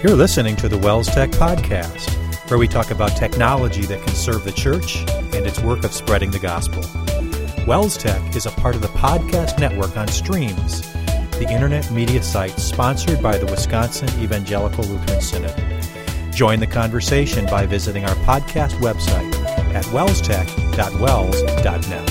You're listening to the Wells Tech Podcast, where we talk about technology that can serve the church and its work of spreading the gospel. Wells Tech is a part of the podcast network on Streams, the internet media site sponsored by the Wisconsin Evangelical Lutheran Synod. Join the conversation by visiting our podcast website at wellstech.wells.net.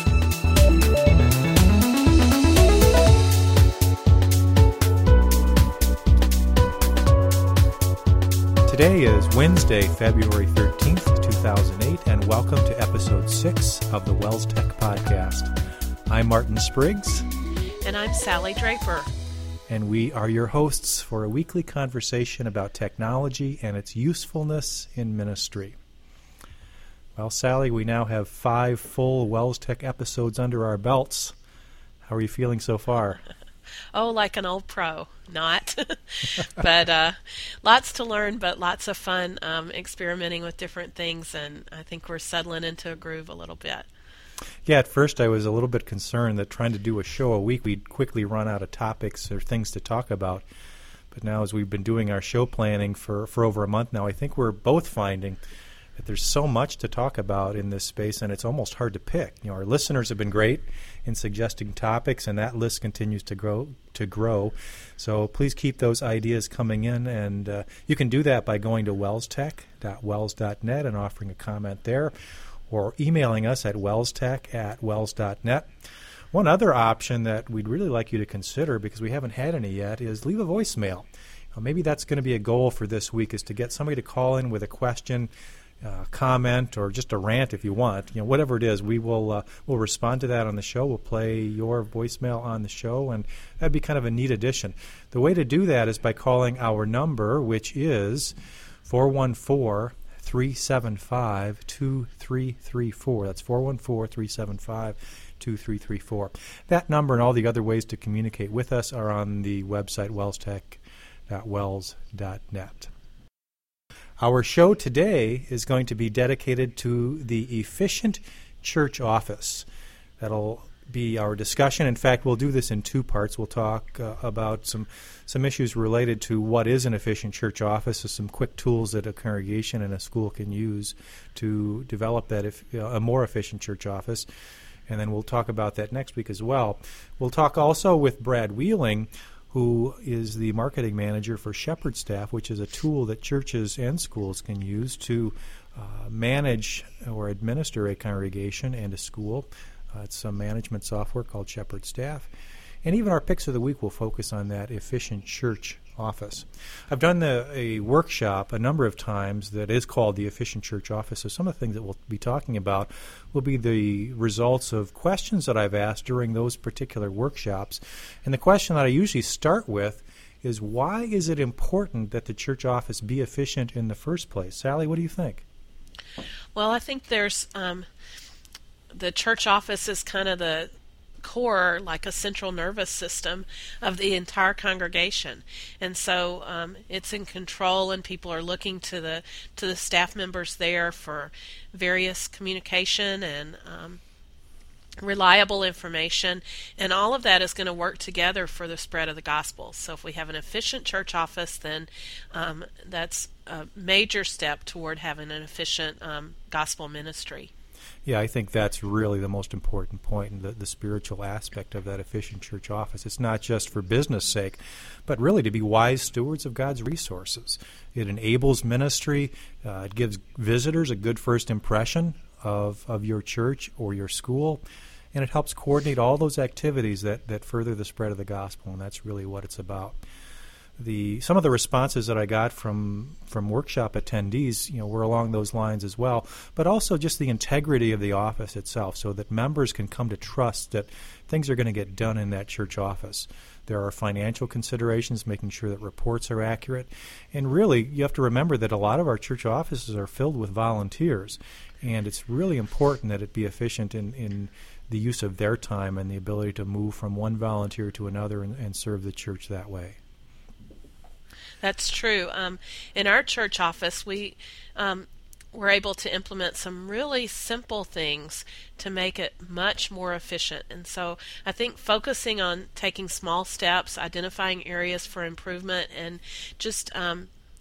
Today is Wednesday, February 13th, 2008, and welcome to Episode 6 of the Wells Tech Podcast. I'm Martin Spriggs. And I'm Sally Draper. And we are your hosts for a weekly conversation about technology and its usefulness in ministry. Well, Sally, we now have 5 full Wells Tech episodes under our belts. How are you feeling so far? Oh, like an old pro. Not. But lots to learn, but lots of fun experimenting with different things, and I think we're settling into a groove a little bit. Yeah, at first I was a little bit concerned that trying to do a show a week, we'd quickly run out of topics or things to talk about. But now as we've been doing our show planning for over a month now, I think we're both finding that there's so much to talk about in this space, and it's almost hard to pick. You know, our listeners have been great in suggesting topics, and that list continues to grow. So please keep those ideas coming in, and you can do that by going to wellstech.wells.net and offering a comment there, or emailing us at wellstech@wells.net. One other option that we'd really like you to consider, because we haven't had any yet, is leave a voicemail. Maybe that's going to be a goal for this week, is to get somebody to call in with a question, comment, or just a rant if you want. You know, whatever it is, we'll respond to that on the show. We'll play your voicemail on the show, and that'd be kind of a neat addition. The way to do that is by calling our number, which is 414-375-2334. That's 414-375-2334. That number and all the other ways to communicate with us are on the website wellstech.wells.net. Our show today is going to be dedicated to the efficient church office. That'll be our discussion. In fact, we'll do this in 2 parts. We'll talk about some issues related to what is an efficient church office, so some quick tools that a congregation and a school can use to develop that a more efficient church office. And then we'll talk about that next week as well. We'll talk also with Brad Wheeling, who is the marketing manager for Shepherd Staff, which is a tool that churches and schools can use to manage or administer a congregation and a school. It's some management software called Shepherd Staff. And even our picks of the week will focus on that efficient church office. I've done a workshop a number of times that is called the Efficient Church Office. So some of the things that we'll be talking about will be the results of questions that I've asked during those particular workshops. And the question that I usually start with is, why is it important that the church office be efficient in the first place? Sally, what do you think? Well, I think there's the church office is kind of the core, like a central nervous system of the entire congregation, and so it's in control, and people are looking to the staff members there for various communication and reliable information, and all of that is going to work together for the spread of the gospel. So if we have an efficient church office, then that's a major step toward having an efficient gospel ministry. Yeah, I think that's really the most important point, and the spiritual aspect of that efficient church office. It's not just for business sake, but really to be wise stewards of God's resources. It enables ministry. It gives visitors a good first impression of your church or your school, and it helps coordinate all those activities that further the spread of the gospel, and that's really what it's about. Some of the responses that I got from workshop attendees, were along those lines as well, but also just the integrity of the office itself, so that members can come to trust that things are going to get done in that church office. There are financial considerations, making sure that reports are accurate, and really you have to remember that a lot of our church offices are filled with volunteers, and it's really important that it be efficient in the use of their time and the ability to move from one volunteer to another and serve the church that way. That's true. In our church office, we were able to implement some really simple things to make it much more efficient. And so I think focusing on taking small steps, identifying areas for improvement, and just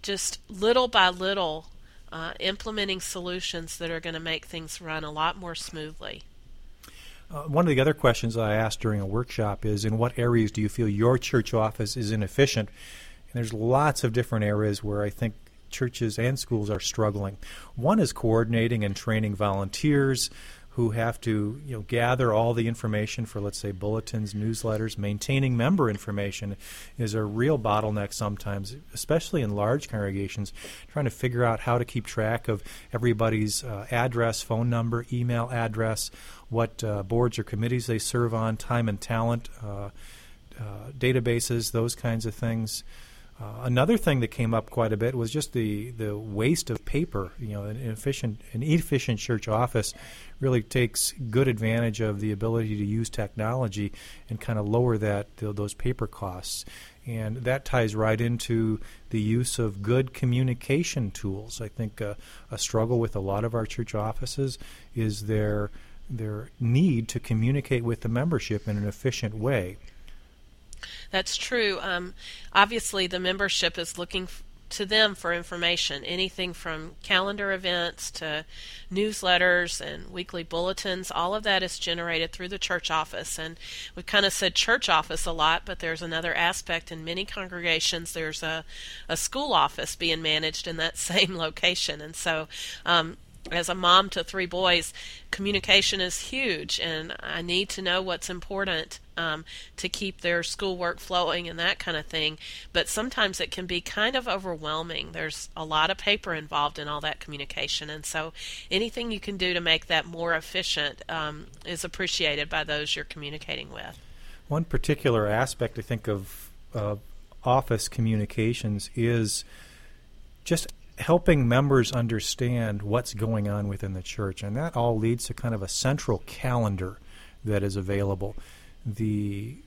just little by little implementing solutions that are going to make things run a lot more smoothly. One of the other questions I asked during a workshop is, in what areas do you feel your church office is inefficient? And there's lots of different areas where I think churches and schools are struggling. One is coordinating and training volunteers who have to gather all the information for, let's say, bulletins, newsletters. Maintaining member information is a real bottleneck sometimes, especially in large congregations, trying to figure out how to keep track of everybody's address, phone number, email address, what boards or committees they serve on, time and talent, databases, those kinds of things. Another thing that came up quite a bit was just the waste of paper. An inefficient church office really takes good advantage of the ability to use technology and kind of lower those paper costs. And that ties right into the use of good communication tools. I think a struggle with a lot of our church offices is their need to communicate with the membership in an efficient way. That's true. Obviously, the membership is looking to them for information, anything from calendar events to newsletters and weekly bulletins. All of that is generated through the church office. And we've kind of said church office a lot, but there's another aspect. In many congregations, there's a school office being managed in that same location. And so as a mom to 3 boys, communication is huge, and I need to know what's important to keep their schoolwork flowing and that kind of thing. But sometimes it can be kind of overwhelming. There's a lot of paper involved in all that communication, and so anything you can do to make that more efficient is appreciated by those you're communicating with. One particular aspect, I think, of office communications is just helping members understand what's going on within the church, and that all leads to kind of a central calendar that is available. The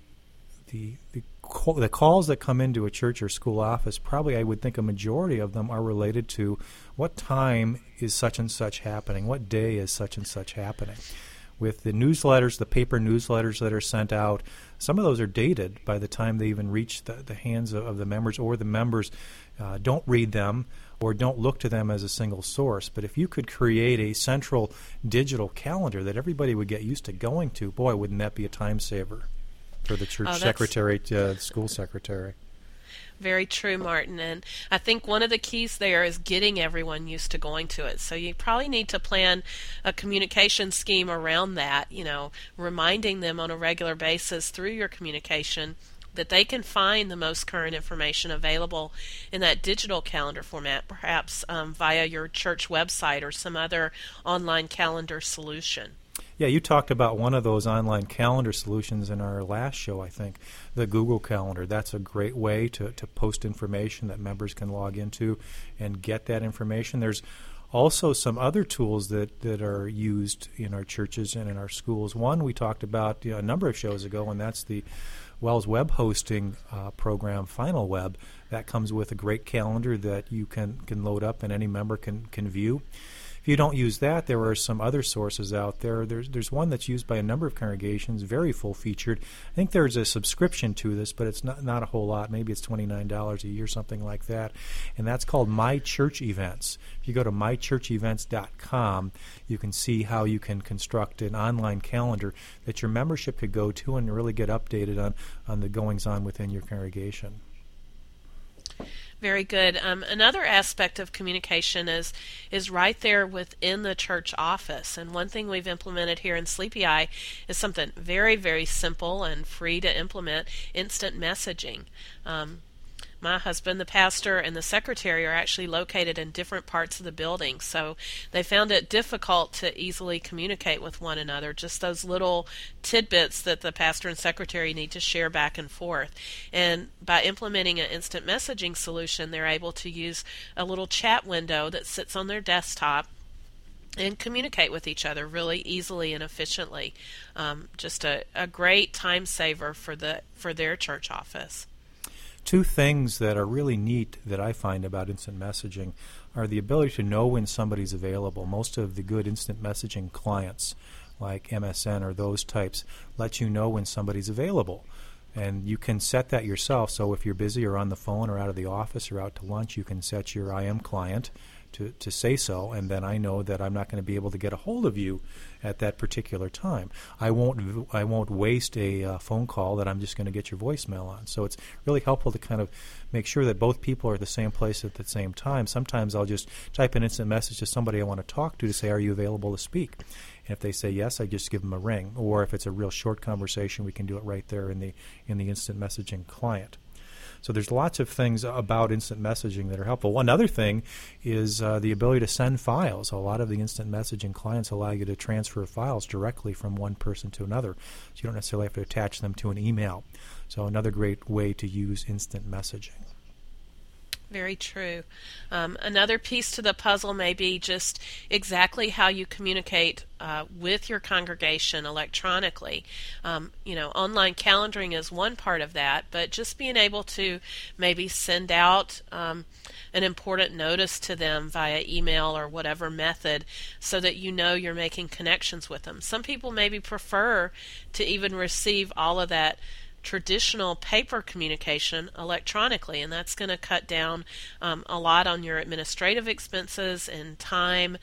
calls that come into a church or school office, probably I would think a majority of them are related to what time is such and such happening, what day is such and such happening. With the newsletters, the paper newsletters that are sent out, some of those are dated by the time they even reach the hands of the members, or the members don't read them or don't look to them as a single source. But if you could create a central digital calendar that everybody would get used to going to, boy, wouldn't that be a time saver for the church secretary, school secretary. Very true, Martin. And I think one of the keys there is getting everyone used to going to it. So you probably need to plan a communication scheme around that, reminding them on a regular basis through your communication that they can find the most current information available in that digital calendar format, perhaps via your church website or some other online calendar solution. Yeah, you talked about one of those online calendar solutions in our last show, I think, the Google Calendar. That's a great way to post information that members can log into and get that information. There's also some other tools that are used in our churches and in our schools. One we talked about a number of shows ago, and that's the WELS web hosting program, Final Web. That comes with a great calendar that you can load up and any member can view. If you don't use that, there are some other sources out there. There's one that's used by a number of congregations, very full-featured. I think there's a subscription to this, but it's not a whole lot. Maybe it's $29 a year, something like that. And that's called My Church Events. If you go to mychurchevents.com, you can see how you can construct an online calendar that your membership could go to and really get updated on the goings-on within your congregation. Very good. Another aspect of communication is right there within the church office. And one thing we've implemented here in Sleepy Eye is something very, very simple and free to implement: instant messaging. My husband, the pastor, and the secretary are actually located in different parts of the building, so they found it difficult to easily communicate with one another, just those little tidbits that the pastor and secretary need to share back and forth. And by implementing an instant messaging solution, they're able to use a little chat window that sits on their desktop and communicate with each other really easily and efficiently. Just a great time saver for their church office. Two things that are really neat that I find about instant messaging are the ability to know when somebody's available. Most of the good instant messaging clients, like MSN or those types, let you know when somebody's available. And you can set that yourself. So if you're busy or on the phone or out of the office or out to lunch, you can set your IM client to say so, and then I know that I'm not going to be able to get a hold of you at that particular time. I won't waste a phone call that I'm just going to get your voicemail on. So it's really helpful to kind of make sure that both people are at the same place at the same time. Sometimes I'll just type an instant message to somebody I want to talk to say, are you available to speak? And if they say yes, I just give them a ring. Or if it's a real short conversation, we can do it right there in the instant messaging client. So there's lots of things about instant messaging that are helpful. One other thing is the ability to send files. A lot of the instant messaging clients allow you to transfer files directly from one person to another. So you don't necessarily have to attach them to an email. So another great way to use instant messaging. Very true. Another piece to the puzzle may be just exactly how you communicate with your congregation electronically. Online calendaring is one part of that, but just being able to maybe send out an important notice to them via email or whatever method so that you know you're making connections with them. Some people maybe prefer to even receive all of that traditional paper communication electronically, and that's going to cut down a lot on your administrative expenses and time,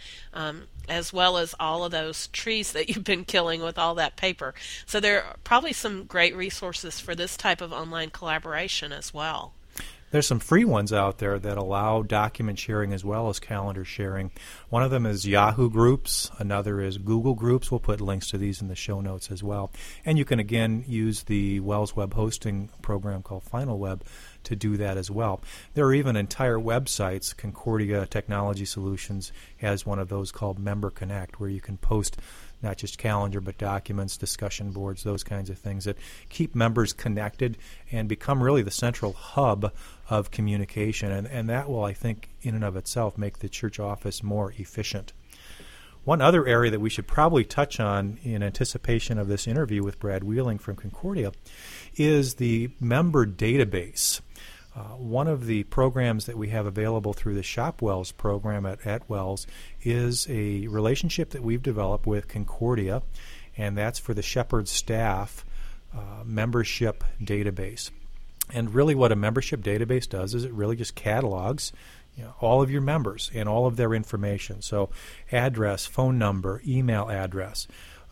as well as all of those trees that you've been killing with all that paper. So there are probably some great resources for this type of online collaboration as well. There's some free ones out there that allow document sharing as well as calendar sharing. One of them is Yahoo Groups. Another is Google Groups. We'll put links to these in the show notes as well. And you can, again, use the Wells Web hosting program called FinalWeb to do that as well. There are even entire websites. Concordia Technology Solutions has one of those called Member Connect, where you can post not just calendar, but documents, discussion boards, those kinds of things that keep members connected and become really the central hub of communication. And that will, I think, in and of itself, make the church office more efficient. One other area that we should probably touch on in anticipation of this interview with Brad Wheeling from Concordia is the member database. One of the programs that we have available through the ShopWells program at Wells is a relationship that we've developed with Concordia, and that's for the Shepherd Staff membership database. And really what a membership database does is it really just catalogs all of your members and all of their information. So address, phone number, email address,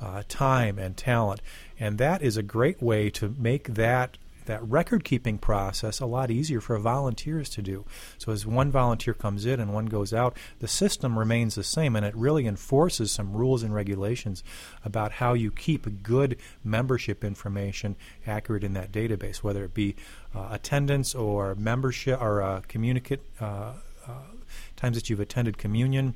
time and talent. And that is a great way to make that record-keeping process a lot easier for volunteers to do. So as one volunteer comes in and one goes out, the system remains the same, and it really enforces some rules and regulations about how you keep good membership information accurate in that database, whether it be attendance or membership or communicate times that you've attended communion,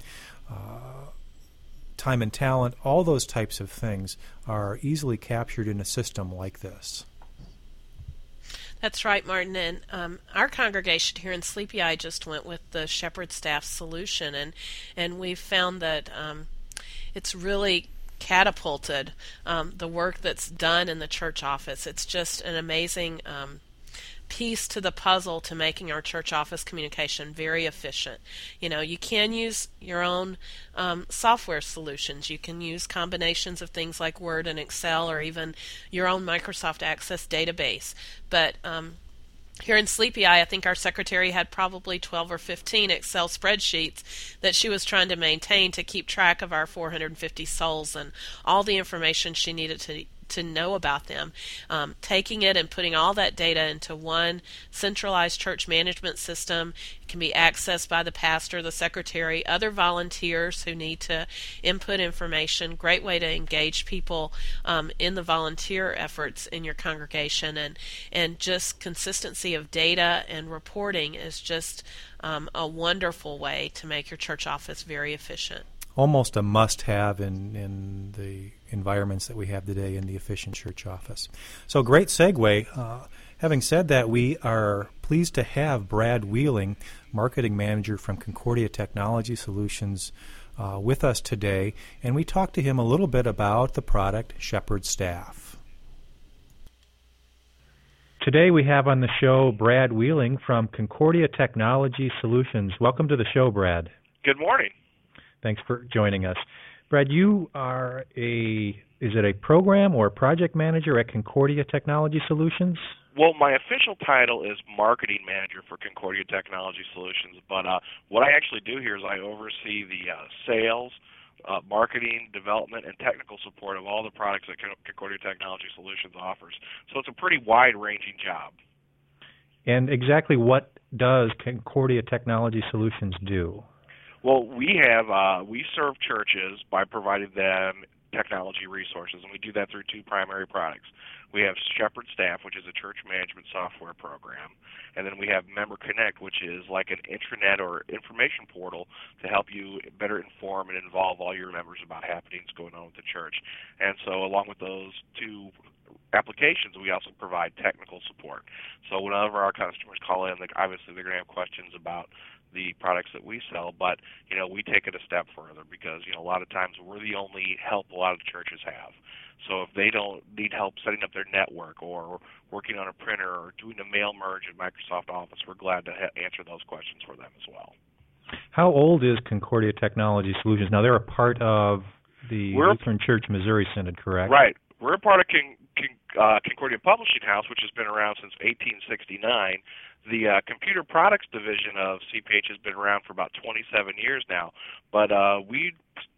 time and talent. All those types of things are easily captured in a system like this. That's right, Martin. And our congregation here in Sleepy Eye just went with the Shepherd Staff solution, and we've found that it's really catapulted the work that's done in the church office. It's just an amazing piece to the puzzle to making our church office communication very efficient. You can use your own software solutions. You can use combinations of things like Word and Excel, or even your own Microsoft Access database. But here in Sleepy Eye, I think our secretary had probably 12 or 15 Excel spreadsheets that she was trying to maintain to keep track of our 450 souls and all the information she needed to know about them. Taking it and putting all that data into one centralized church management system. It can be accessed by the pastor, the secretary, other volunteers who need to input information. Great way to engage people in the volunteer efforts in your congregation, and just consistency of data and reporting is just a wonderful way to make your church office very efficient. Almost a must-have in the environments that we have today in the efficient church office. So great segue. Having said that, we are pleased to have Brad Wheeling, Marketing Manager from Concordia Technology Solutions, with us today, and we talked to him a little bit about the product Shepherd Staff. Today we have on the show Brad Wheeling from Concordia Technology Solutions. Welcome to the show, Brad. Good morning. Thanks for joining us. Brad, you are a is it a program or a project manager at Concordia Technology Solutions? Well, my official title is Marketing Manager for Concordia Technology Solutions, but what I actually do here is I oversee the sales, marketing, development, and technical support of all the products that Concordia Technology Solutions offers. So it's a pretty wide-ranging job. And exactly what does Concordia Technology Solutions do? Well, we serve churches by providing them technology resources, and we do that through two primary products. We have Shepherd Staff, which is a church management software program, and then we have Member Connect, which is like an intranet or information portal to help you better inform and involve all your members about happenings going on with the church. And so along with those two applications, we also provide technical support. So whenever our customers call in, obviously they're going to have questions about the products that we sell, but we take it a step further because a lot of times we're the only help a lot of churches have. So if they don't need help setting up their network or working on a printer or doing a mail merge in Microsoft Office, we're glad to answer those questions for them as well. How old is Concordia Technology Solutions? Now, they're a part of the Lutheran Church Missouri Synod, correct? Right. We're a part of Concordia Publishing House, which has been around since 1869. The computer products division of CPH has been around for about 27 years now, but we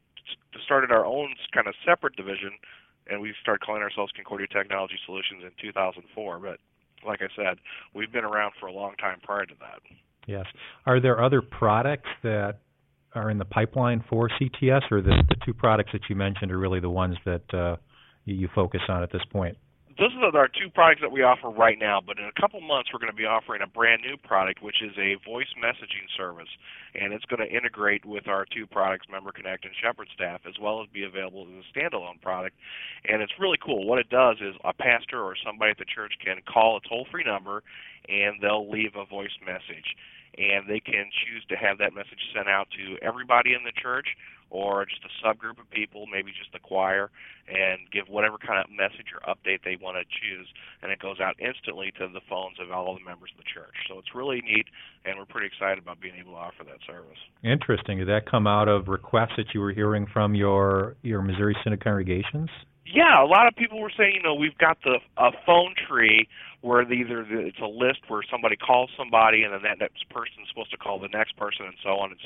started our own kind of separate division, and we started calling ourselves Concordia Technology Solutions in 2004. But like I said, we've been around for a long time prior to that. Yes. Are there other products that are in the pipeline for CTS, or the two products that you mentioned are really the ones that you focus on at this point? Those are our two products that we offer right now, but in a couple months we're going to be offering a brand new product, which is a voice messaging service, and it's going to integrate with our two products, Member Connect and Shepherd Staff, as well as be available as a standalone product. And it's really cool. What it does is a pastor or somebody at the church can call a toll-free number, and they'll leave a voice message. And they can choose to have that message sent out to everybody in the church or just a subgroup of people, maybe just the choir, and give whatever kind of message or update they want to choose, and it goes out instantly to the phones of all the members of the church. So it's really neat, and we're pretty excited about being able to offer that service. Interesting. Did that come out of requests that you were hearing from your Missouri Synod congregations? Yeah, a lot of people were saying, we've got a phone tree where it's a list where somebody calls somebody and then that person's supposed to call the next person and so on,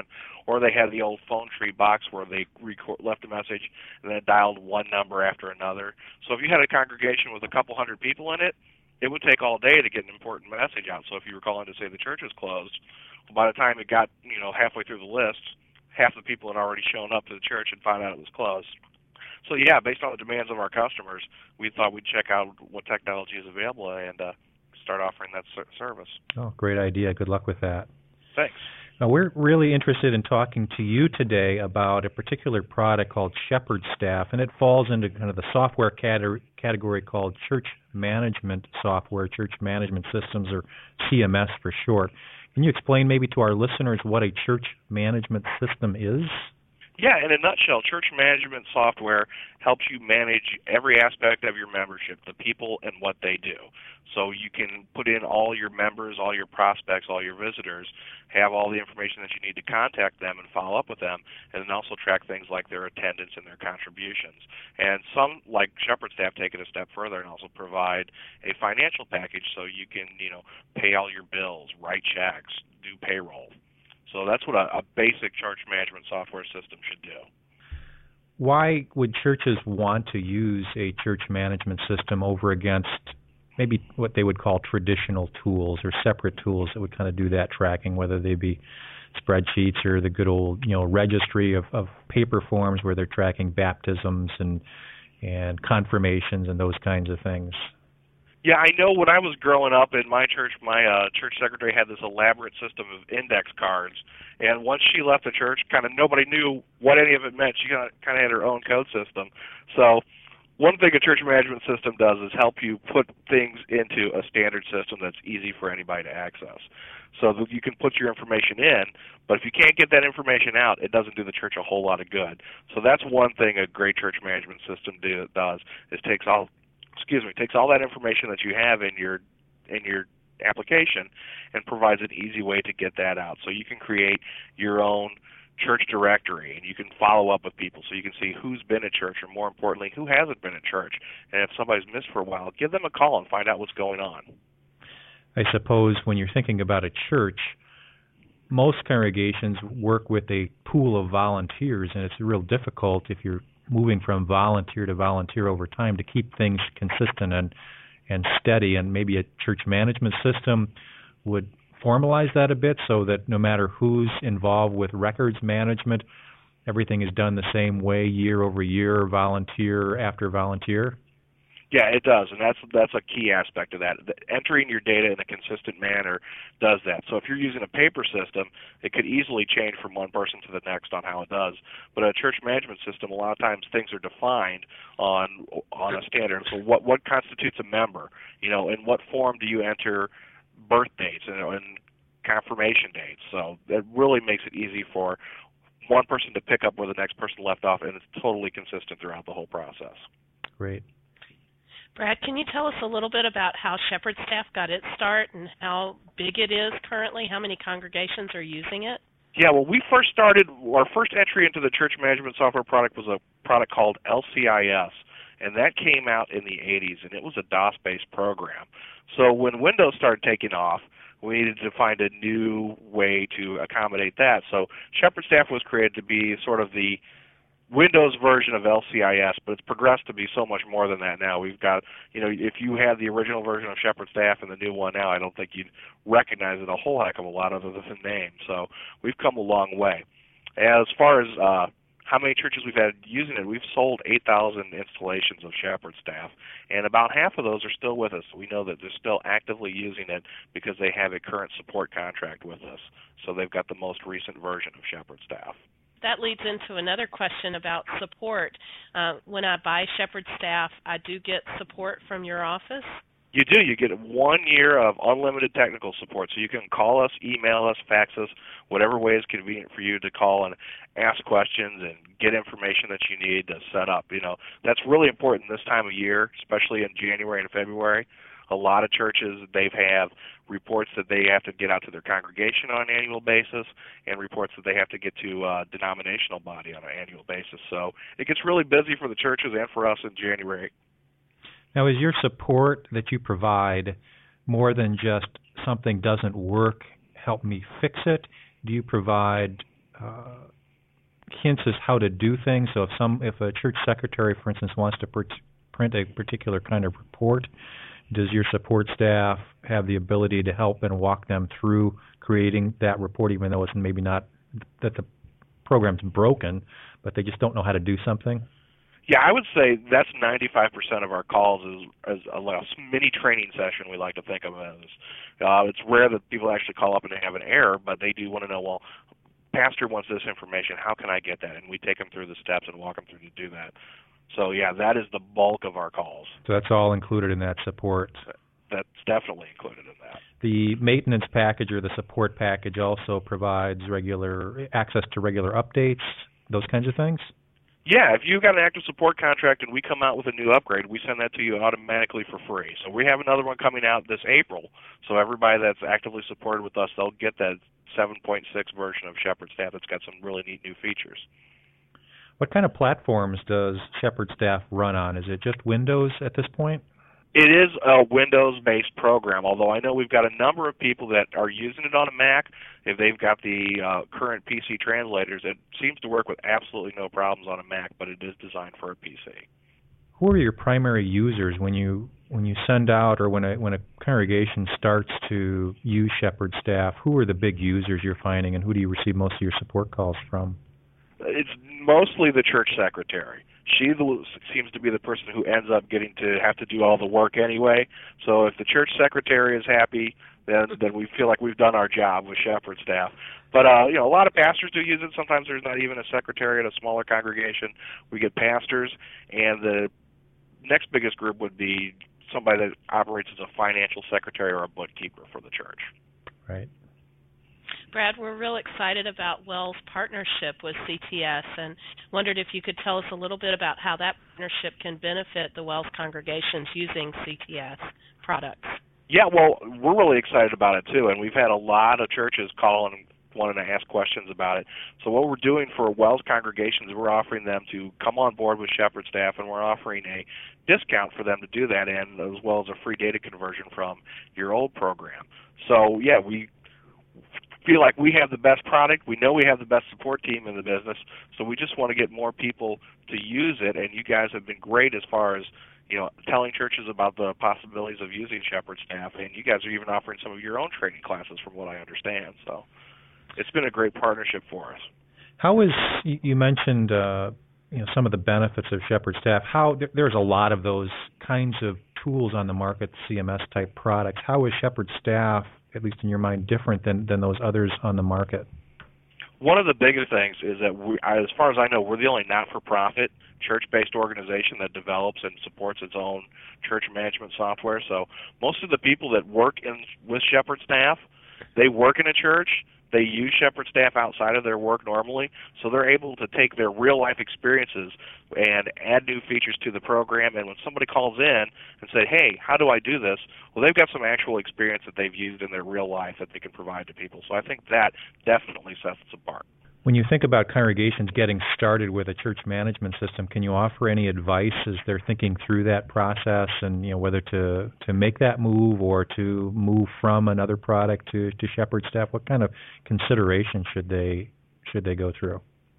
or they had the old phone tree box where they left a message and then dialed one number after another. So if you had a congregation with a couple hundred people in it, it would take all day to get an important message out. So if you were calling to say the church is closed, by the time it got halfway through the list, half the people had already shown up to the church and found out it was closed. So, yeah, based on the demands of our customers, we thought we'd check out what technology is available and start offering that service. Oh, great idea. Good luck with that. Thanks. Now, we're really interested in talking to you today about a particular product called Shepherd Staff, and it falls into kind of the software category called Church Management Software, Church Management Systems, or CMS for short. Can you explain maybe to our listeners what a church management system is? Yeah, in a nutshell, church management software helps you manage every aspect of your membership, the people and what they do. So you can put in all your members, all your prospects, all your visitors, have all the information that you need to contact them and follow up with them, and then also track things like their attendance and their contributions. And some, like Shepherd Staff, take it a step further and also provide a financial package so you can, pay all your bills, write checks, do payroll. So that's what a basic church management software system should do. Why would churches want to use a church management system over against maybe what they would call traditional tools or separate tools that would kind of do that tracking, whether they be spreadsheets or the good old registry of paper forms where they're tracking baptisms and confirmations and those kinds of things? Yeah, I know when I was growing up in my church church secretary had this elaborate system of index cards, and once she left the church, kind of nobody knew what any of it meant. She kind of had her own code system. So one thing a church management system does is help you put things into a standard system that's easy for anybody to access. So that you can put your information in, but if you can't get that information out, it doesn't do the church a whole lot of good. So that's one thing a great church management system does, is takes all that information that you have in your application and provides an easy way to get that out. So you can create your own church directory, and you can follow up with people so you can see who's been at church, or more importantly, who hasn't been at church. And if somebody's missed for a while, give them a call and find out what's going on. I suppose when you're thinking about a church, most congregations work with a pool of volunteers, and it's real difficult if you're moving from volunteer to volunteer over time to keep things consistent and steady. And maybe a church management system would formalize that a bit so that no matter who's involved with records management, everything is done the same way year over year, volunteer after volunteer? Yeah, it does, and that's a key aspect of that. Entering your data in a consistent manner does that. So if you're using a paper system, it could easily change from one person to the next on how it does. But a church management system, a lot of times things are defined on a standard. So what constitutes a member? In what form do you enter birth dates and confirmation dates? So that really makes it easy for one person to pick up where the next person left off, and it's totally consistent throughout the whole process. Great. Brad, can you tell us a little bit about how Shepherd Staff got its start and how big it is currently? How many congregations are using it? Yeah, well, we first started, our first entry into the church management software product was a product called LCIS, and that came out in the 80s, and it was a DOS-based program. So when Windows started taking off, we needed to find a new way to accommodate that. So Shepherd Staff was created to be sort of the Windows version of LCIS, but it's progressed to be so much more than that now. We've got, if you had the original version of Shepherd Staff and the new one now, I don't think you'd recognize it a whole heck of a lot other than the name. So we've come a long way. As far as how many churches we've had using it, we've sold 8,000 installations of Shepherd Staff, and about half of those are still with us. We know that they're still actively using it because they have a current support contract with us. So they've got the most recent version of Shepherd Staff. That leads into another question about support. When I buy Shepherd Staff, I do get support from your office? You do. You get 1 year of unlimited technical support. So you can call us, email us, fax us, whatever way is convenient for you to call and ask questions and get information that you need to set up. That's really important this time of year, especially in January and February. A lot of churches, they have reports that they have to get out to their congregation on an annual basis and reports that they have to get to a denominational body on an annual basis. So it gets really busy for the churches and for us in January. Now, is your support that you provide more than just something doesn't work, help me fix it? Do you provide hints as how to do things? So if a church secretary, for instance, wants to print a particular kind of report, does your support staff have the ability to help and walk them through creating that report, even though it's maybe not that the program's broken, but they just don't know how to do something? Yeah, I would say that's 95% of our calls is a mini training session, we like to think of it as. It's rare that people actually call up and they have an error, but they do want to know, well, Pastor wants this information, how can I get that? And we take them through the steps and walk them through to do that. So, yeah, that is the bulk of our calls. So that's all included in that support? That's definitely included in that. The maintenance package or the support package also provides regular access to regular updates, those kinds of things? Yeah, if you've got an active support contract and we come out with a new upgrade, we send that to you automatically for free. So we have another one coming out this April. So everybody that's actively supported with us, they'll get that 7.6 version of Shepherd Staff that's got some really neat new features. What kind of platforms does Shepherd Staff run on? Is it just Windows at this point? It is a Windows-based program, although I know we've got a number of people that are using it on a Mac. If they've got the current PC translators, it seems to work with absolutely no problems on a Mac, but it is designed for a PC. Who are your primary users when you send out, or when a congregation starts to use Shepherd Staff? Who are the big users you're finding, and who do you receive most of your support calls from? It's mostly the church secretary. She seems to be the person who ends up getting to have to do all the work anyway. So if the church secretary is happy, then we feel like we've done our job with Shepherd Staff. But a lot of pastors do use it. Sometimes there's not even a secretary at a smaller congregation. We get pastors, and the next biggest group would be somebody that operates as a financial secretary or a bookkeeper for the church. Right. Brad, we're real excited about WELL's partnership with CTS and wondered if you could tell us a little bit about how that partnership can benefit the WELL's congregations using CTS products. Yeah, well, we're really excited about it too, and we've had a lot of churches call and wanting to ask questions about it. So what we're doing for Wells congregations is we're offering them to come on board with Shepherd Staff, and we're offering a discount for them to do that, and as well as a free data conversion from your old program. So, yeah, we feel like we have the best product. We know we have the best support team in the business, so we just want to get more people to use it, and you guys have been great as far as telling churches about the possibilities of using Shepherd Staff, and you guys are even offering some of your own training classes from what I understand. So it's been a great partnership for us. How is, you mentioned some of the benefits of Shepherd Staff. There's a lot of those kinds of tools on the market, CMS-type products. How is Shepherd Staff, at least in your mind, different than those others on the market? One of the biggest things is that, as far as I know, we're the only not-for-profit church-based organization that develops and supports its own church management software. So most of the people that work with Shepherd Staff, they work in a church. They use Shepherd Staff outside of their work normally, so they're able to take their real-life experiences and add new features to the program. And when somebody calls in and say, hey, how do I do this? Well, they've got some actual experience that they've used in their real life that they can provide to people. So I think that definitely sets us apart. When you think about congregations getting started with a church management system, can you offer any advice as they're thinking through that process and whether to make that move or to move from another product to Shepherd Staff? What kind of consideration should they go through?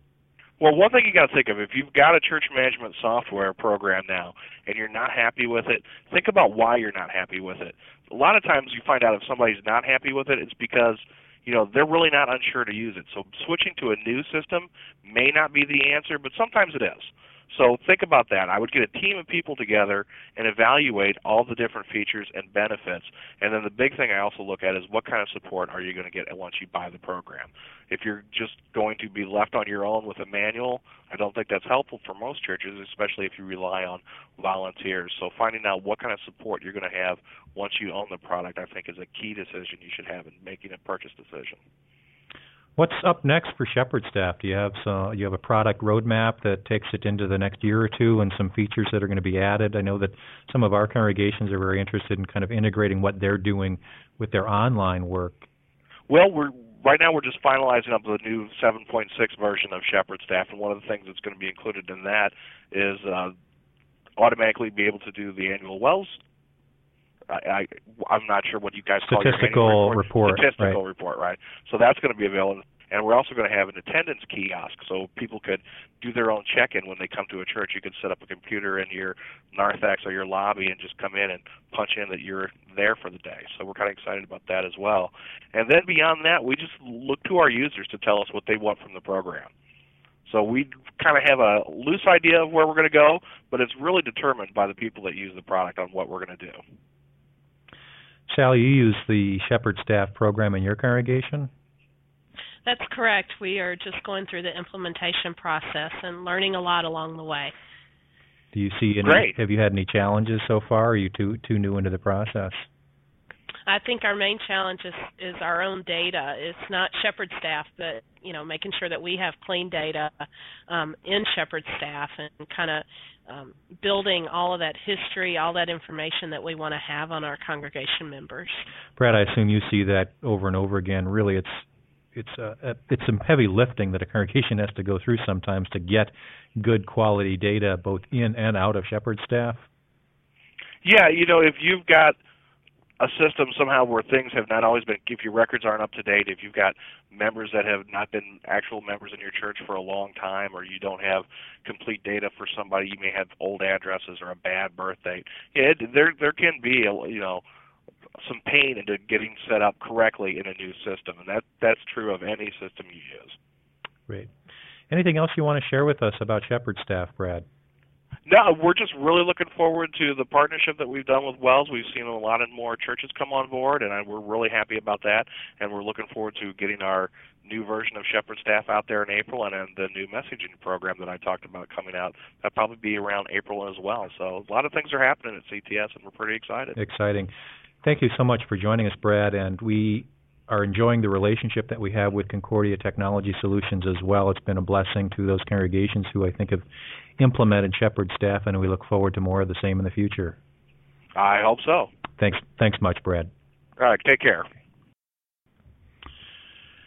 Well, one thing you got to think of, if you've got a church management software program now and you're not happy with it, think about why you're not happy with it. A lot of times you find out if somebody's not happy with it, it's because they're really not unsure to use it. So switching to a new system may not be the answer, but sometimes it is. So think about that. I would get a team of people together and evaluate all the different features and benefits. And then the big thing I also look at is what kind of support are you going to get once you buy the program. If you're just going to be left on your own with a manual, I don't think that's helpful for most churches, especially if you rely on volunteers. So finding out what kind of support you're going to have once you own the product, I think, is a key decision you should have in making a purchase decision. What's up next for Shepherd Staff? Do you have a product roadmap that takes it into the next year or two and some features that are going to be added? I know that some of our congregations are very interested in kind of integrating what they're doing with their online work. Well, right now we're just finalizing up the new 7.6 version of Shepherd Staff, and one of the things that's going to be included in that is automatically be able to do the annual Wells. I'm not sure what you guys call Statistical your report. Statistical report, right? So that's going to be available. And we're also going to have an attendance kiosk, so people could do their own check-in when they come to a church. You could set up a computer in your narthex or your lobby and just come in and punch in that you're there for the day. So we're kind of excited about that as well. And then beyond that, we just look to our users to tell us what they want from the program. So we kind of have a loose idea of where we're going to go, but it's really determined by the people that use the product on what we're going to do. Sally, you use the Shepherd Staff program in your congregation? That's correct. We are just going through the implementation process and learning a lot along the way. Do you see any? Great. Have you had any challenges so far? Or are you too new into the process? I think our main challenge is our own data. It's not Shepherd Staff, but making sure that we have clean data in Shepherd Staff and kind of building all of that history, all that information that we want to have on our congregation members. Brad, I assume you see that over and over again. Really, it's some heavy lifting that a congregation has to go through sometimes to get good quality data both in and out of Shepherd Staff. Yeah, if you've got a system somehow where things have not always been, if your records aren't up to date, if you've got members that have not been actual members in your church for a long time, or you don't have complete data for somebody, you may have old addresses or a bad birth date. Yeah, there can be some pain into getting set up correctly in a new system, and that's true of any system you use. Great. Anything else you want to share with us about Shepherd Staff, Brad? No, we're just really looking forward to the partnership that we've done with Wells. We've seen a lot more churches come on board, and we're really happy about that. And we're looking forward to getting our new version of Shepherd Staff out there in April, and then the new messaging program that I talked about coming out. That'll probably be around April as well. So a lot of things are happening at CTS, and we're pretty excited. Exciting. Thank you so much for joining us, Brad. And we are enjoying the relationship that we have with Concordia Technology Solutions as well. It's been a blessing to those congregations who I think have implemented Shepherd Staff, and we look forward to more of the same in the future. I hope so. Thanks much, Brad. All right, take care.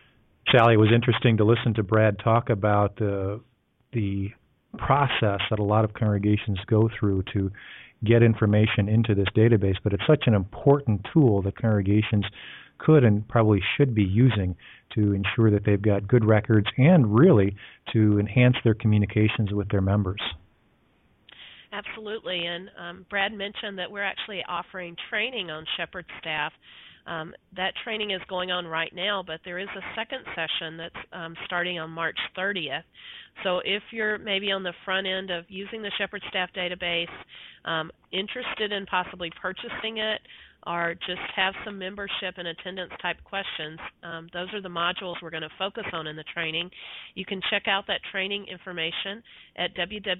Sally, it was interesting to listen to Brad talk about the process that a lot of congregations go through to get information into this database, but it's such an important tool that congregations could and probably should be using to ensure that they've got good records and really to enhance their communications with their members. Absolutely, and Brad mentioned that we're actually offering training on Shepherd Staff. That training is going on right now, but there is a second session that's starting on March 30th. So if you're maybe on the front end of using the Shepherd Staff database, interested in possibly purchasing it, or just have some membership and attendance type questions, those are the modules we're going to focus on in the training. You can check out that training information at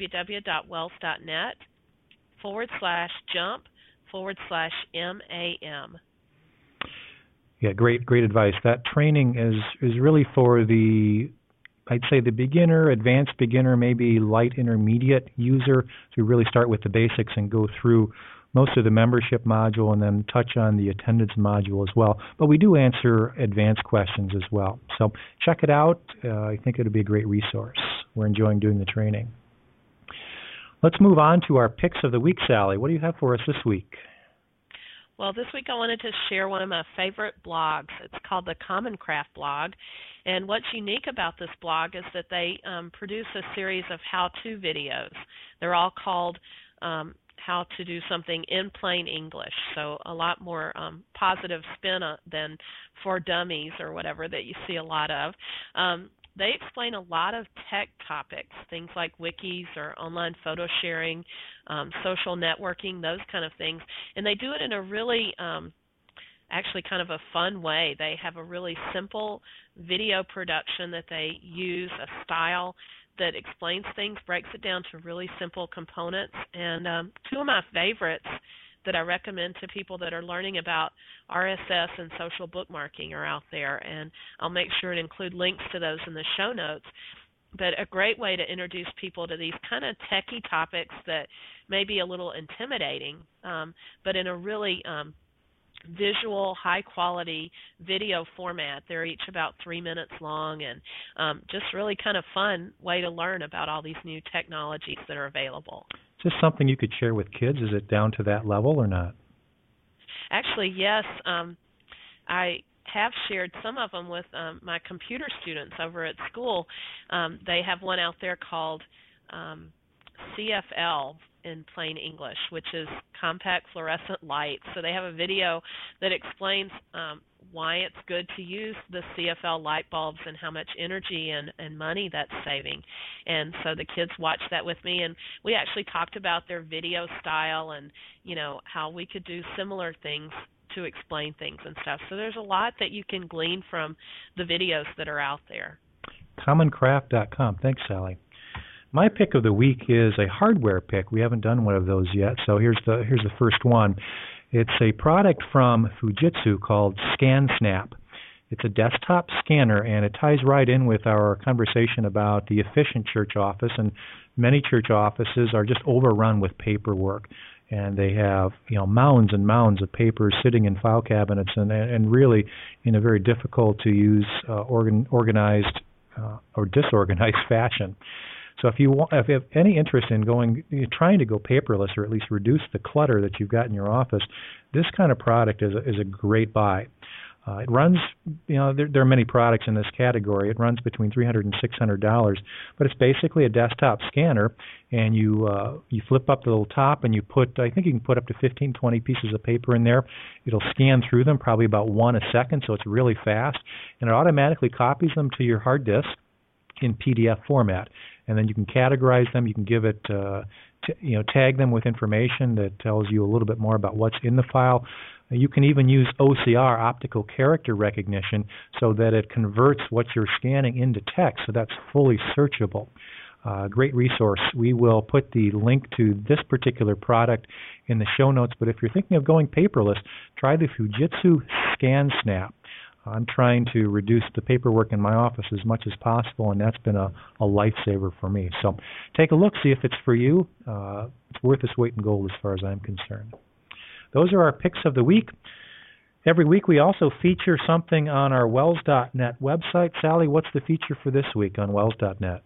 www.wells.net/jump/MAM. Yeah, great advice. That training is really for I'd say the beginner, advanced beginner, maybe light intermediate user to really start with the basics and go through most of the membership module and then touch on the attendance module as well. But we do answer advanced questions as well. So check it out. I think it'll be a great resource. We're enjoying doing the training. Let's move on to our picks of the week, Sally. What do you have for us this week? Well, this week I wanted to share one of my favorite blogs. It's called the Common Craft blog. And what's unique about this blog is that they produce a series of how-to videos. They're all called how to do something in plain English, so a lot more positive spin than for dummies or whatever that you see a lot of. They explain a lot of tech topics, things like wikis or online photo sharing, social networking, those kind of things. And they do it in a really, actually kind of a fun way. They have a really simple video production that they use, a style that explains things, breaks it down to really simple components. And two of my favorites that I recommend to people that are learning about RSS and social bookmarking are out there, and I'll make sure to include links to those in the show notes. But a great way to introduce people to these kind of techie topics that may be a little intimidating, but in a really visual, high-quality video format. They're each about 3 minutes long, and just really kind of fun way to learn about all these new technologies that are available. Is this something you could share with kids? Is it down to that level or not? Actually, yes. I have shared some of them with my computer students over at school. They have one out there called CFL in plain English, which is compact fluorescent light. So they have a video that explains why it's good to use the CFL light bulbs and how much energy and money that's saving. And so the kids watched that with me, and we actually talked about their video style and, you know, how we could do similar things to explain things and stuff. So there's a lot that you can glean from the videos that are out there. Commoncraft.com. Thanks, Sally. My pick of the week is a hardware pick. We haven't done one of those yet, so here's the first one. It's a product from Fujitsu called ScanSnap. It's a desktop scanner, and it ties right in with our conversation about the efficient church office. And many church offices are just overrun with paperwork, and they have mounds and mounds of papers sitting in file cabinets, and really in a very difficult to use organized or disorganized fashion. So if you have any interest in trying to go paperless, or at least reduce the clutter that you've got in your office, this kind of product is a great buy. It runs, there are many products in this category. It runs between $300 and $600, but it's basically a desktop scanner, and you flip up the little top, and I think you can put up to 15, 20 pieces of paper in there. It'll scan through them, probably about 1 a second, so it's really fast, and it automatically copies them to your hard disk in PDF format. And then you can categorize them. You can give it, tag them with information that tells you a little bit more about what's in the file. You can even use OCR, optical character recognition, so that it converts what you're scanning into text, so that's fully searchable. Great resource. We will put the link to this particular product in the show notes, but if you're thinking of going paperless, try the Fujitsu ScanSnap. I'm trying to reduce the paperwork in my office as much as possible, and that's been a lifesaver for me. So take a look, see if it's for you. It's worth its weight in gold as far as I'm concerned. Those are our picks of the week. Every week we also feature something on our WELS.net website. Sally, what's the feature for this week on WELS.net?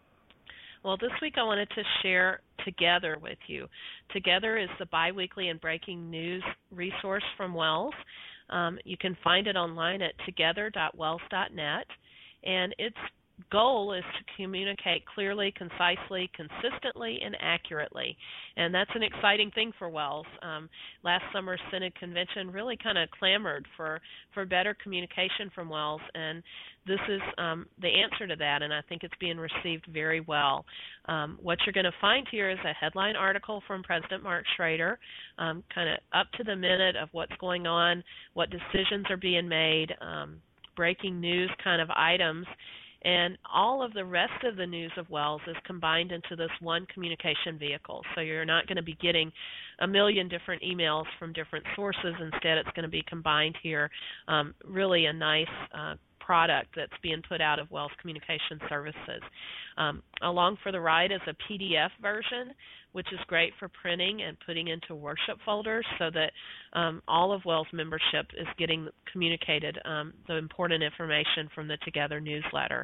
Well, this week I wanted to share Together with you. Together is the biweekly and breaking news resource from WELS. You can find it online at together.wels.net, and its goal is to communicate clearly, concisely, consistently, and accurately. And that's an exciting thing for WELS. Last summer's Synod Convention really kind of clamored for better communication from WELS, and this is the answer to that, and I think it's being received very well. What you're going to find here is a headline article from President Mark Schrader, kind of up to the minute of what's going on, what decisions are being made, breaking news kind of items, and all of the rest of the news of WELS is combined into this one communication vehicle. So you're not going to be getting a million different emails from different sources. Instead, it's going to be combined here. Really a nice product that's being put out of WELS Communication Services. Along for the ride is a PDF version, which is great for printing and putting into worship folders so that all of WELS membership is getting communicated the important information from the Together newsletter.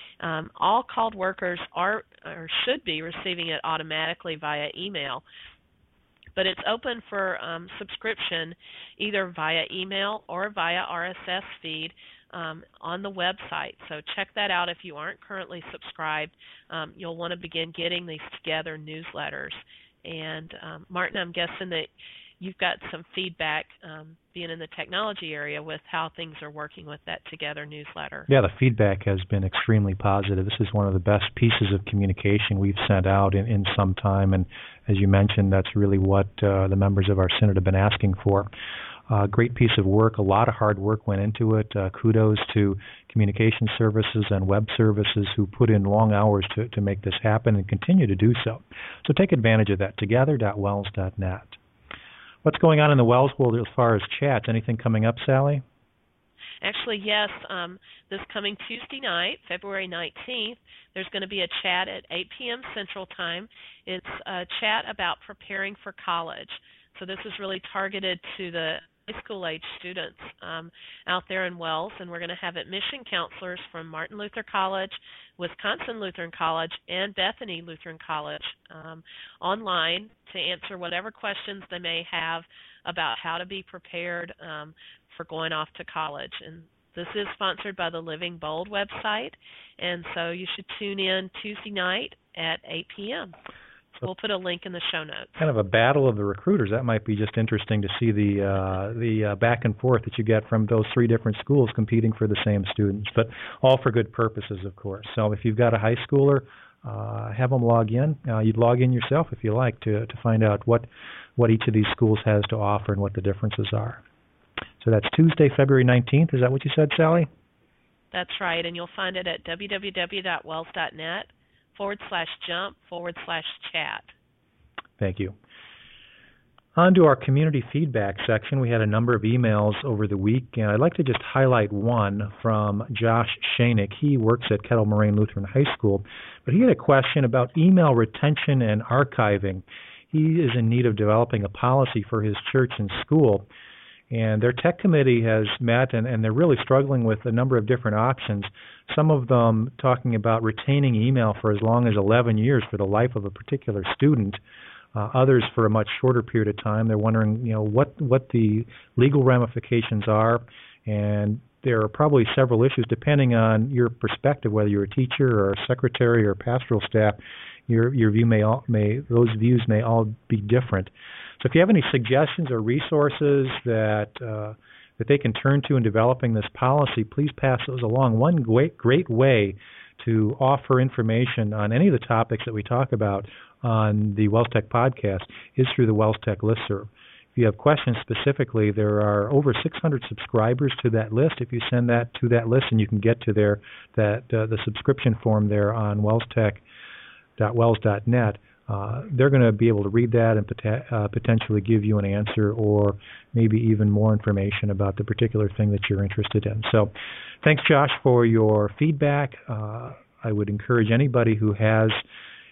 All called workers are or should be receiving it automatically via email, but it's open for subscription either via email or via RSS feed on the website. So check that out if you aren't currently subscribed. You'll want to begin getting these Together newsletters. And Martin, I'm guessing that you've got some feedback being in the technology area with how things are working with that Together newsletter. Yeah, the feedback has been extremely positive. This is one of the best pieces of communication we've sent out in some time, and as you mentioned, that's really what the members of our Synod have been asking for. Great piece of work. A lot of hard work went into it. Kudos to communication services and web services who put in long hours to make this happen and continue to do so. So take advantage of that. Together.wels.net. What's going on in the WELS world as far as chats? Anything coming up, Sally? Actually, yes. This coming Tuesday night, February 19th, there's going to be a chat at 8 p.m. Central Time. It's a chat about preparing for college. So this is really targeted to the high school age students out there in WELS, and we're going to have admission counselors from Martin Luther College, Wisconsin Lutheran College, and Bethany Lutheran College online to answer whatever questions they may have about how to be prepared for going off to college. And this is sponsored by the Living Bold website, and so you should tune in Tuesday night at 8 p.m. We'll put a link in the show notes. Kind of a battle of the recruiters. That might be just interesting to see the back and forth that you get from those three different schools competing for the same students, but all for good purposes, of course. So if you've got a high schooler, have them log in. You'd log in yourself if you like to find out what each of these schools has to offer and what the differences are. So that's Tuesday, February 19th. Is that what you said, Sally? That's right, and you'll find it at www.wels.net/jump/chat. Thank you. On to our community feedback section. We had a number of emails over the week, and I'd like to just highlight one from Josh Shanick. He works at Kettle Moraine Lutheran High School, but he had a question about email retention and archiving. He is in need of developing a policy for his church and school, and their tech committee has met, and they're really struggling with a number of different options, some of them talking about retaining email for as long as 11 years for the life of a particular student, others for a much shorter period of time. They're wondering, what the legal ramifications are, and there are probably several issues depending on your perspective, whether you're a teacher or a secretary or pastoral staff. Your view those views may all be different. So if you have any suggestions or resources that they can turn to in developing this policy, please pass those along. One great way to offer information on any of the topics that we talk about on the WELS Tech podcast is through the WELS Tech listserv. If you have questions specifically, there are over 600 subscribers to that list. If you send that to that list, and you can get to the subscription form there on wellstech.wels.net, they're going to be able to read that and potentially give you an answer or maybe even more information about the particular thing that you're interested in. So thanks, Josh, for your feedback. I would encourage anybody who has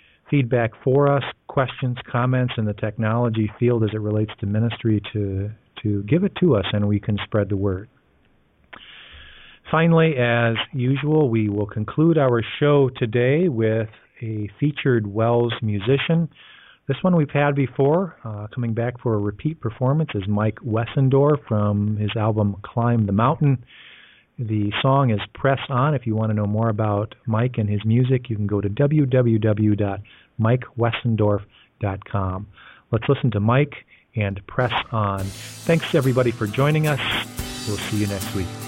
feedback for us, questions, comments in the technology field as it relates to ministry to to give it to us and we can spread the word. Finally, as usual, we will conclude our show today with a featured Wells musician. This one we've had before. Coming back for a repeat performance is Mike Wessendorf from his album Climb the Mountain. The song is Press On. If you want to know more about Mike and his music, you can go to www.mikewessendorf.com. Let's listen to Mike and Press On. Thanks, everybody, for joining us. We'll see you next week.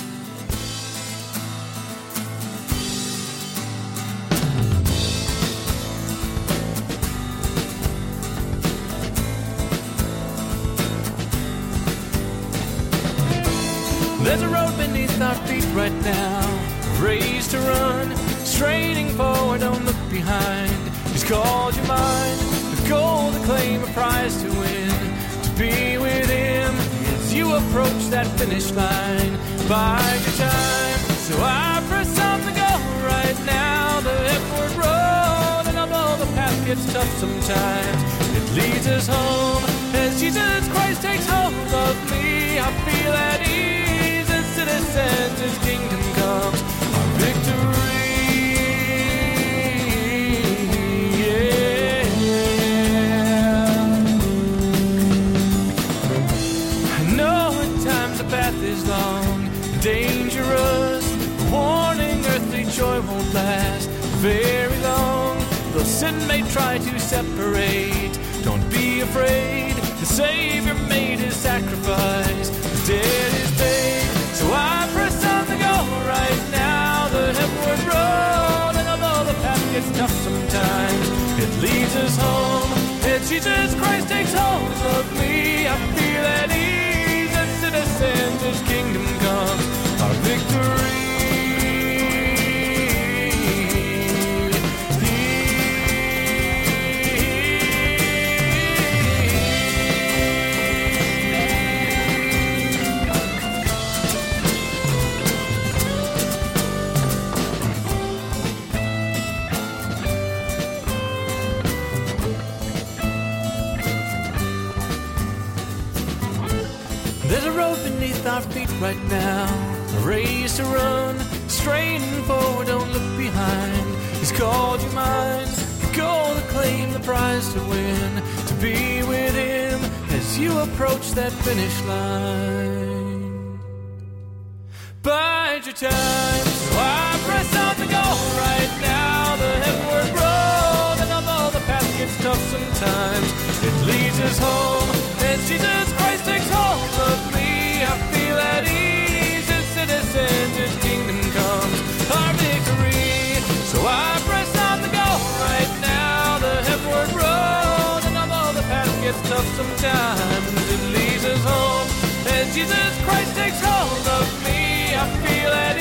There's a road beneath our feet right now, a race to run, straining forward, don't look behind. He's called your mind, a goal to claim, a prize to win, to be with him as you approach that finish line. Bide your time, so I press on the go right now, the headward road, and although the path gets tough sometimes, it leads us home as Jesus Christ takes hold of me. I feel at ease. Citizens, his kingdom comes, our victory. Yeah. I know at times the path is long, dangerous. Warning, earthly joy won't last very long. Though sin may try to separate, don't be afraid. The Savior made his sacrifice. The debt is paid. So I press on the go right now, the heavenward road, and although the path gets tough sometimes, it leads us home, and Jesus Christ takes hold of me. I feel at ease as citizens, his kingdom comes, our victory. There's a road beneath our feet right now, a race to run, straining forward, don't look behind. He's called you mine, the goal to claim, the prize to win, to be with him as you approach that finish line. Bide your time, so I press on the go right now, the heavenward road, and although the path gets tough sometimes, it leads us home, and Jesus Christ takes hold of me. I feel at ease as citizens, his kingdom comes, our victory. So I press on the go right now, the heavenward road, and although the path gets tough sometimes, it leads us home, and Jesus Christ takes hold of me. I feel at